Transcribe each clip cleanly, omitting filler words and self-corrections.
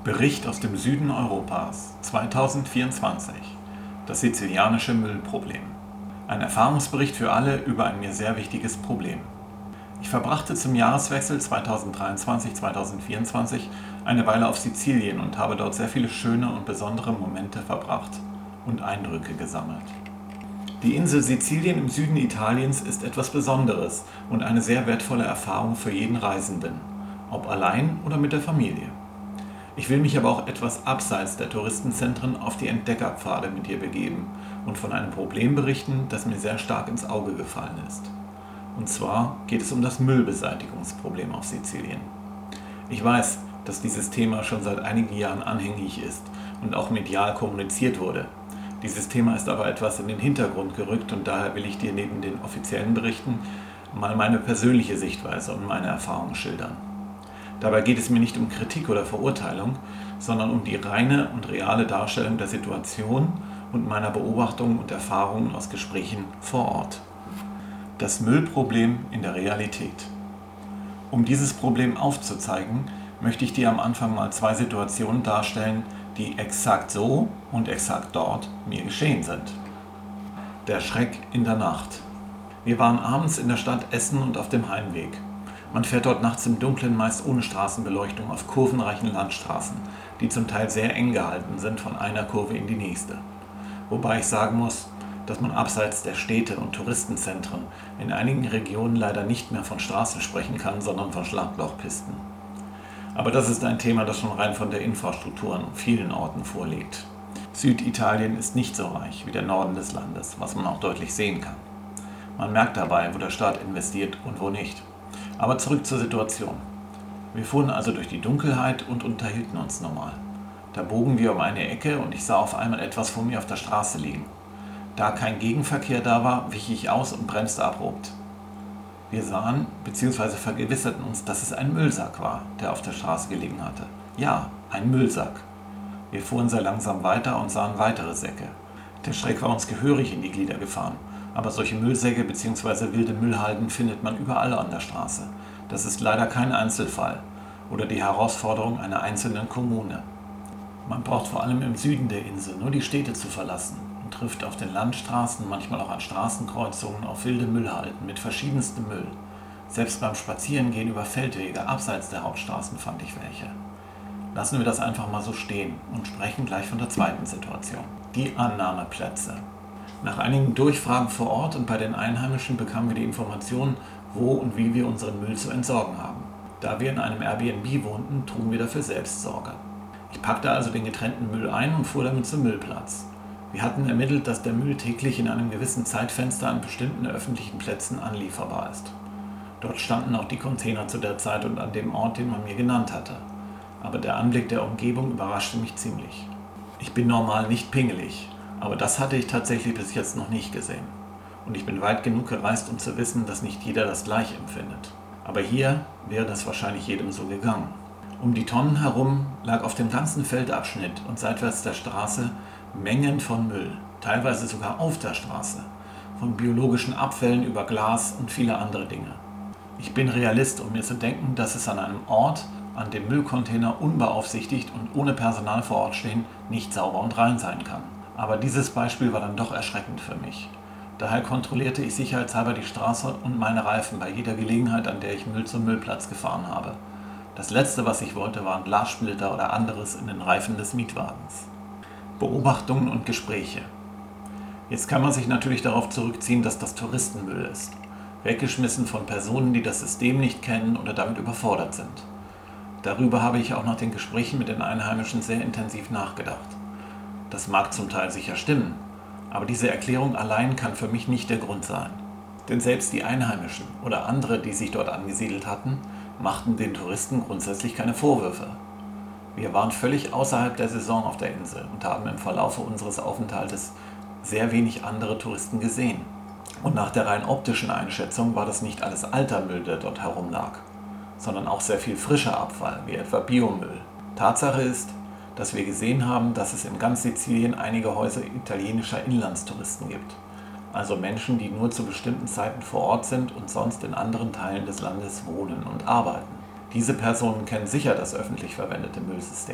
Bericht aus dem Süden Europas 2024. Das sizilianische Müllproblem. Ein Erfahrungsbericht für alle über ein mir sehr wichtiges Problem. Ich verbrachte zum Jahreswechsel 2023/2024 eine Weile auf Sizilien und habe dort sehr viele schöne und besondere Momente verbracht und Eindrücke gesammelt. Die Insel Sizilien im Süden Italiens ist etwas Besonderes und eine sehr wertvolle Erfahrung für jeden Reisenden, ob allein oder mit der Familie. Ich will mich aber auch etwas abseits der Touristenzentren auf die Entdeckerpfade mit dir begeben und von einem Problem berichten, das mir sehr stark ins Auge gefallen ist. Und zwar geht es um das Müllbeseitigungsproblem auf Sizilien. Ich weiß, dass dieses Thema schon seit einigen Jahren anhängig ist und auch medial kommuniziert wurde. Dieses Thema ist aber etwas in den Hintergrund gerückt und daher will ich dir neben den offiziellen Berichten mal meine persönliche Sichtweise und meine Erfahrungen schildern. Dabei geht es mir nicht um Kritik oder Verurteilung, sondern um die reine und reale Darstellung der Situation und meiner Beobachtungen und Erfahrungen aus Gesprächen vor Ort. Das Müllproblem in der Realität. Um dieses Problem aufzuzeigen, möchte ich dir am Anfang mal zwei Situationen darstellen, die exakt so und exakt dort mir geschehen sind. Der Schreck in der Nacht. Wir waren abends in der Stadt Essen und auf dem Heimweg. Man fährt dort nachts im Dunkeln meist ohne Straßenbeleuchtung auf kurvenreichen Landstraßen, die zum Teil sehr eng gehalten sind von einer Kurve in die nächste. Wobei ich sagen muss, dass man abseits der Städte und Touristenzentren in einigen Regionen leider nicht mehr von Straßen sprechen kann, sondern von Schlaglochpisten. Aber das ist ein Thema, das schon rein von der Infrastruktur an vielen Orten vorliegt. Süditalien ist nicht so reich wie der Norden des Landes, was man auch deutlich sehen kann. Man merkt dabei, wo der Staat investiert und wo nicht. Aber zurück zur Situation. Wir fuhren also durch die Dunkelheit und unterhielten uns normal. Da bogen wir um eine Ecke und ich sah auf einmal etwas vor mir auf der Straße liegen. Da kein Gegenverkehr da war, wich ich aus und bremste abrupt. Wir sahen bzw. vergewisserten uns, dass es ein Müllsack war, der auf der Straße gelegen hatte. Ja, ein Müllsack. Wir fuhren sehr langsam weiter und sahen weitere Säcke. Der Schreck war uns gehörig in die Glieder gefahren. Aber solche Müllsäcke bzw. wilde Müllhalden findet man überall an der Straße. Das ist leider kein Einzelfall oder die Herausforderung einer einzelnen Kommune. Man braucht vor allem im Süden der Insel nur die Städte zu verlassen und trifft auf den Landstraßen, manchmal auch an Straßenkreuzungen, auf wilde Müllhalden mit verschiedenstem Müll. Selbst beim Spazierengehen über Feldwege abseits der Hauptstraßen fand ich welche. Lassen wir das einfach mal so stehen und sprechen gleich von der zweiten Situation. Die Annahmeplätze. Nach einigen Durchfragen vor Ort und bei den Einheimischen bekamen wir die Information, wo und wie wir unseren Müll zu entsorgen haben. Da wir in einem Airbnb wohnten, trugen wir dafür selbst Sorge. Ich packte also den getrennten Müll ein und fuhr damit zum Müllplatz. Wir hatten ermittelt, dass der Müll täglich in einem gewissen Zeitfenster an bestimmten öffentlichen Plätzen anlieferbar ist. Dort standen auch die Container zu der Zeit und an dem Ort, den man mir genannt hatte. Aber der Anblick der Umgebung überraschte mich ziemlich. Ich bin normal nicht pingelig. Aber das hatte ich tatsächlich bis jetzt noch nicht gesehen. Und ich bin weit genug gereist, um zu wissen, dass nicht jeder das gleich empfindet. Aber hier wäre das wahrscheinlich jedem so gegangen. Um die Tonnen herum lag auf dem ganzen Feldabschnitt und seitwärts der Straße Mengen von Müll, teilweise sogar auf der Straße, von biologischen Abfällen über Glas und viele andere Dinge. Ich bin Realist, um mir zu denken, dass es an einem Ort, an dem Müllcontainer unbeaufsichtigt und ohne Personal vor Ort stehen, nicht sauber und rein sein kann. Aber dieses Beispiel war dann doch erschreckend für mich. Daher kontrollierte ich sicherheitshalber die Straße und meine Reifen bei jeder Gelegenheit, an der ich Müll zum Müllplatz gefahren habe. Das Letzte, was ich wollte, waren Glassplitter oder anderes in den Reifen des Mietwagens. Beobachtungen und Gespräche. Jetzt kann man sich natürlich darauf zurückziehen, dass das Touristenmüll ist. Weggeschmissen von Personen, die das System nicht kennen oder damit überfordert sind. Darüber habe ich auch nach den Gesprächen mit den Einheimischen sehr intensiv nachgedacht. Das mag zum Teil sicher stimmen, aber diese Erklärung allein kann für mich nicht der Grund sein. Denn selbst die Einheimischen oder andere, die sich dort angesiedelt hatten, machten den Touristen grundsätzlich keine Vorwürfe. Wir waren völlig außerhalb der Saison auf der Insel und haben im Verlaufe unseres Aufenthaltes sehr wenig andere Touristen gesehen. Und nach der rein optischen Einschätzung war das nicht alles alter Müll, der dort herumlag, sondern auch sehr viel frischer Abfall, wie etwa Biomüll. Tatsache ist, dass wir gesehen haben, dass es in ganz Sizilien einige Häuser italienischer Inlandstouristen gibt. Also Menschen, die nur zu bestimmten Zeiten vor Ort sind und sonst in anderen Teilen des Landes wohnen und arbeiten. Diese Personen kennen sicher das öffentlich verwendete Müllsystem.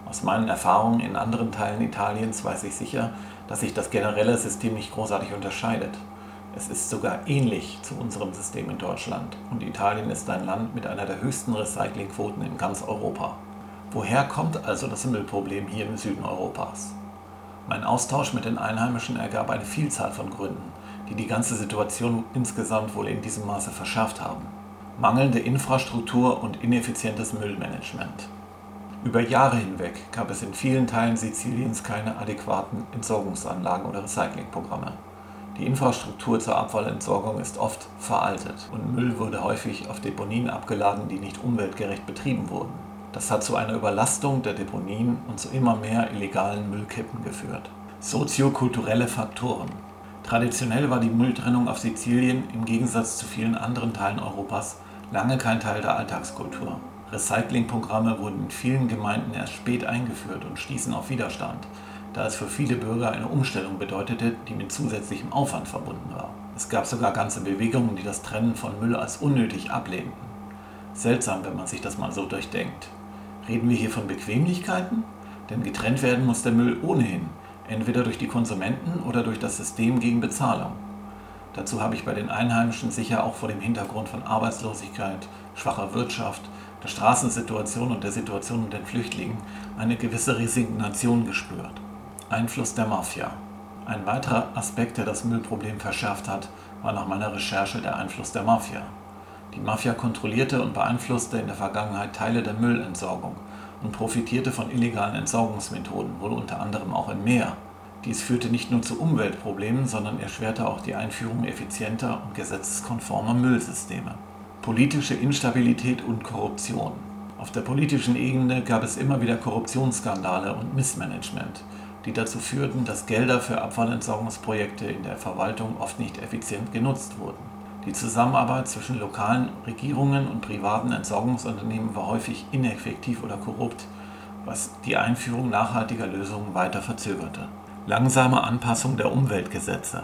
Aus meinen Erfahrungen in anderen Teilen Italiens weiß ich sicher, dass sich das generelle System nicht großartig unterscheidet. Es ist sogar ähnlich zu unserem System in Deutschland und Italien ist ein Land mit einer der höchsten Recyclingquoten in ganz Europa. Woher kommt also das Müllproblem hier im Süden Europas? Mein Austausch mit den Einheimischen ergab eine Vielzahl von Gründen, die die ganze Situation insgesamt wohl in diesem Maße verschärft haben. Mangelnde Infrastruktur und ineffizientes Müllmanagement. Über Jahre hinweg gab es in vielen Teilen Siziliens keine adäquaten Entsorgungsanlagen oder Recyclingprogramme. Die Infrastruktur zur Abfallentsorgung ist oft veraltet und Müll wurde häufig auf Deponien abgeladen, die nicht umweltgerecht betrieben wurden. Das hat zu einer Überlastung der Deponien und zu immer mehr illegalen Müllkippen geführt. Soziokulturelle Faktoren. Traditionell war die Mülltrennung auf Sizilien im Gegensatz zu vielen anderen Teilen Europas lange kein Teil der Alltagskultur. Recyclingprogramme wurden in vielen Gemeinden erst spät eingeführt und stießen auf Widerstand, da es für viele Bürger eine Umstellung bedeutete, die mit zusätzlichem Aufwand verbunden war. Es gab sogar ganze Bewegungen, die das Trennen von Müll als unnötig ablehnten. Seltsam, wenn man sich das mal so durchdenkt. Reden wir hier von Bequemlichkeiten? Denn getrennt werden muss der Müll ohnehin, entweder durch die Konsumenten oder durch das System gegen Bezahlung. Dazu habe ich bei den Einheimischen sicher auch vor dem Hintergrund von Arbeitslosigkeit, schwacher Wirtschaft, der Straßensituation und der Situation mit den Flüchtlingen eine gewisse Resignation gespürt. Einfluss der Mafia. Ein weiterer Aspekt, der das Müllproblem verschärft hat, war nach meiner Recherche der Einfluss der Mafia. Die Mafia kontrollierte und beeinflusste in der Vergangenheit Teile der Müllentsorgung und profitierte von illegalen Entsorgungsmethoden, wohl unter anderem auch im Meer. Dies führte nicht nur zu Umweltproblemen, sondern erschwerte auch die Einführung effizienter und gesetzeskonformer Müllsysteme. Politische Instabilität und Korruption. Auf der politischen Ebene gab es immer wieder Korruptionsskandale und Missmanagement, die dazu führten, dass Gelder für Abfallentsorgungsprojekte in der Verwaltung oft nicht effizient genutzt wurden. Die Zusammenarbeit zwischen lokalen Regierungen und privaten Entsorgungsunternehmen war häufig ineffektiv oder korrupt, was die Einführung nachhaltiger Lösungen weiter verzögerte. Langsame Anpassung der Umweltgesetze.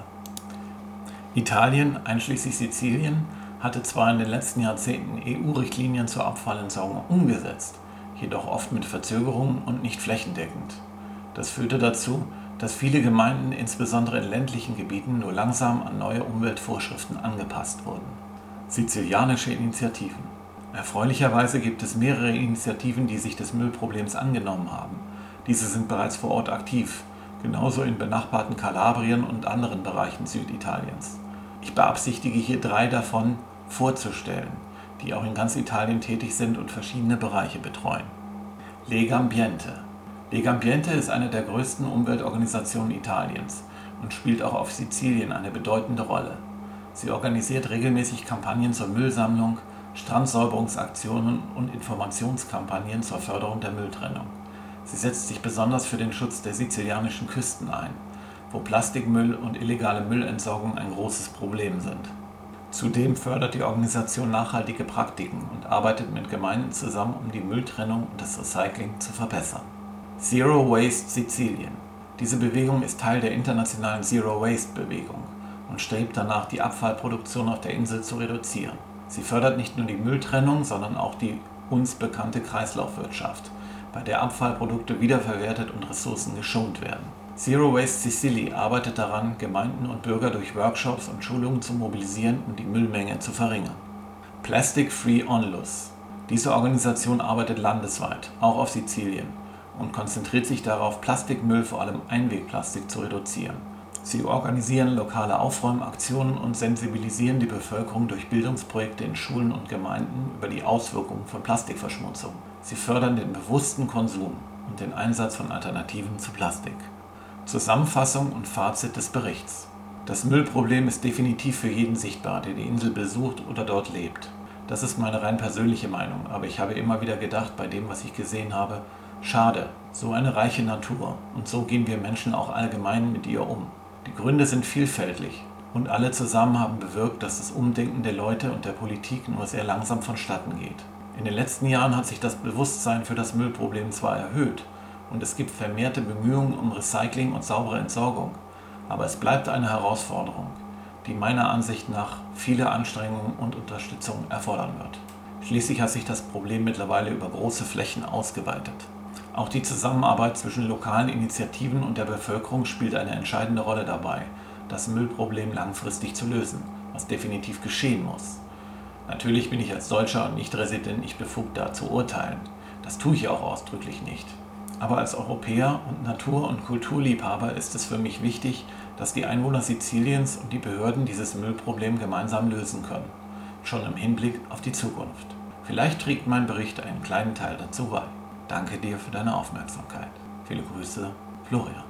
Italien, einschließlich Sizilien, hatte zwar in den letzten Jahrzehnten EU-Richtlinien zur Abfallentsorgung umgesetzt, jedoch oft mit Verzögerungen und nicht flächendeckend. Das führte dazu, dass viele Gemeinden, insbesondere in ländlichen Gebieten, nur langsam an neue Umweltvorschriften angepasst wurden. Sizilianische Initiativen. Erfreulicherweise gibt es mehrere Initiativen, die sich des Müllproblems angenommen haben. Diese sind bereits vor Ort aktiv, genauso in benachbarten Kalabrien und anderen Bereichen Süditaliens. Ich beabsichtige hier 3 davon vorzustellen, die auch in ganz Italien tätig sind und verschiedene Bereiche betreuen. Legambiente. Legambiente ist eine der größten Umweltorganisationen Italiens und spielt auch auf Sizilien eine bedeutende Rolle. Sie organisiert regelmäßig Kampagnen zur Müllsammlung, Strandsäuberungsaktionen und Informationskampagnen zur Förderung der Mülltrennung. Sie setzt sich besonders für den Schutz der sizilianischen Küsten ein, wo Plastikmüll und illegale Müllentsorgung ein großes Problem sind. Zudem fördert die Organisation nachhaltige Praktiken und arbeitet mit Gemeinden zusammen, um die Mülltrennung und das Recycling zu verbessern. Zero Waste Sizilien. Diese Bewegung ist Teil der internationalen Zero Waste Bewegung und strebt danach, die Abfallproduktion auf der Insel zu reduzieren. Sie fördert nicht nur die Mülltrennung, sondern auch die uns bekannte Kreislaufwirtschaft, bei der Abfallprodukte wiederverwertet und Ressourcen geschont werden. Zero Waste Sicily arbeitet daran, Gemeinden und Bürger durch Workshops und Schulungen zu mobilisieren und die Müllmenge zu verringern. Plastic Free Onlus. Diese Organisation arbeitet landesweit, auch auf Sizilien, und konzentriert sich darauf, Plastikmüll, vor allem Einwegplastik, zu reduzieren. Sie organisieren lokale Aufräumaktionen und sensibilisieren die Bevölkerung durch Bildungsprojekte in Schulen und Gemeinden über die Auswirkungen von Plastikverschmutzung. Sie fördern den bewussten Konsum und den Einsatz von Alternativen zu Plastik. Zusammenfassung und Fazit des Berichts. Das Müllproblem ist definitiv für jeden sichtbar, der die Insel besucht oder dort lebt. Das ist meine rein persönliche Meinung, aber ich habe immer wieder gedacht, bei dem, was ich gesehen habe, schade, so eine reiche Natur, und so gehen wir Menschen auch allgemein mit ihr um. Die Gründe sind vielfältig und alle zusammen haben bewirkt, dass das Umdenken der Leute und der Politik nur sehr langsam vonstatten geht. In den letzten Jahren hat sich das Bewusstsein für das Müllproblem zwar erhöht und es gibt vermehrte Bemühungen um Recycling und saubere Entsorgung, aber es bleibt eine Herausforderung, die meiner Ansicht nach viele Anstrengungen und Unterstützung erfordern wird. Schließlich hat sich das Problem mittlerweile über große Flächen ausgeweitet. Auch die Zusammenarbeit zwischen lokalen Initiativen und der Bevölkerung spielt eine entscheidende Rolle dabei, das Müllproblem langfristig zu lösen, was definitiv geschehen muss. Natürlich bin ich als Deutscher und Nicht-Resident nicht befugt, da zu urteilen. Das tue ich auch ausdrücklich nicht. Aber als Europäer und Natur- und Kulturliebhaber ist es für mich wichtig, dass die Einwohner Siziliens und die Behörden dieses Müllproblem gemeinsam lösen können, schon im Hinblick auf die Zukunft. Vielleicht trägt mein Bericht einen kleinen Teil dazu bei. Danke dir für deine Aufmerksamkeit. Viele Grüße, Florian.